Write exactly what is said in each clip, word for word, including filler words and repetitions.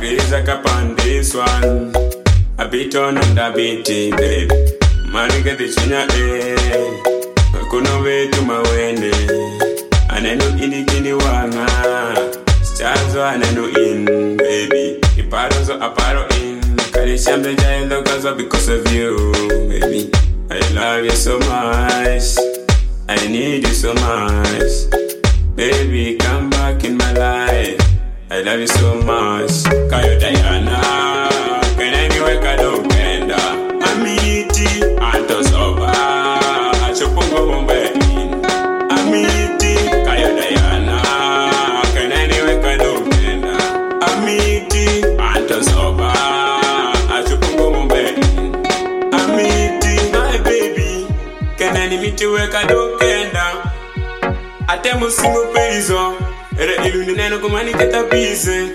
Grace up on this one. A bit on and a bit, babe. Money get the china, eh. I couldn't wait to my wedding. And I know in the kidney one. Stars one, I know in, baby. The paddles are a paddle in. Carry sham the child because of you, baby. I love you so much. I need you so much. Baby, come back in my life. I love you so much. Kayo Diana, can anywhere I don't kenda. Amiti, Anto Soba, Chupungo Mumbai. Amiti, Kayo Diana, can anywhere I don't kenda. Amiti, Anto Soba, Chupungo Mumbai. Amiti, my baby, can any meet you where I don't kenda. Atemu singo peizo. Ere ilunine ko mani keta bise.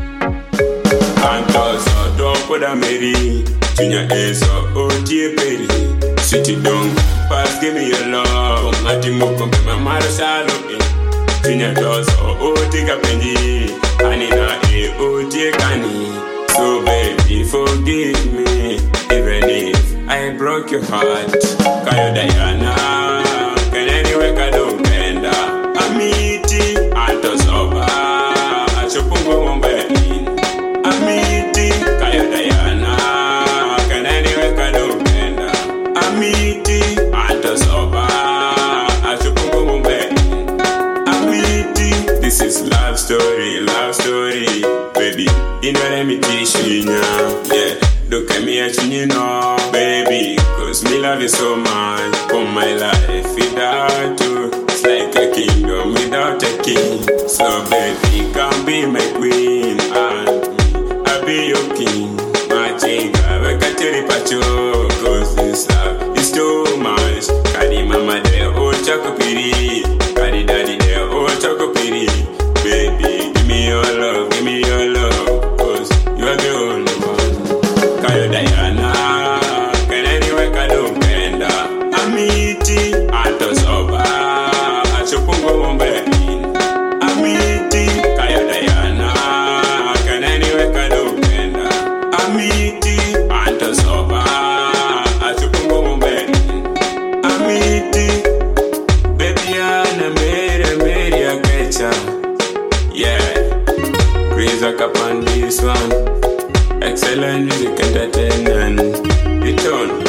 Antoso doko da meri. Tunya eso otie peri. City dong, pass give me your love. Mati moko me mamaro shalo in. Tunya doso otika pendi. Anina e otie kani. So baby forgive me. Even if I broke your heart. Kayo Diana, can anywhere ka don't benda. Amiti, Anto Soba, Chupungo Mumbai. Amiti, Kayo Diana, can anywhere ka don't benda. Amiti, Anto Soba, Chupungo Mumbai. Amiti, this is love story, love story, baby. You know let me teach you now, yeah. Look at me at you know, baby. Cause me love you so much. For my life without you, it's like a kingdom without a king. So baby, come be my queen. And I'll be your king. My chica, wake up to the pacho. Cause this love is too much. Kadi mama de oh chakopiri. Kadi daddy de oh chakopiri. Baby, give me your love, give me your love. Cause you are the only one. Kayo Diana, can anywhere ka don't benda. Amiti, Anto Soba, Chupungo Mumbai. Amiti, Kayo Diana, can anywhere ka don't benda. Amiti, Anto Soba, Chupungo Mumbai. Amiti, baby Anna, Mary, Mary, I get ya. Yeah, Grace up on this one. Excellent music entertainment. Return.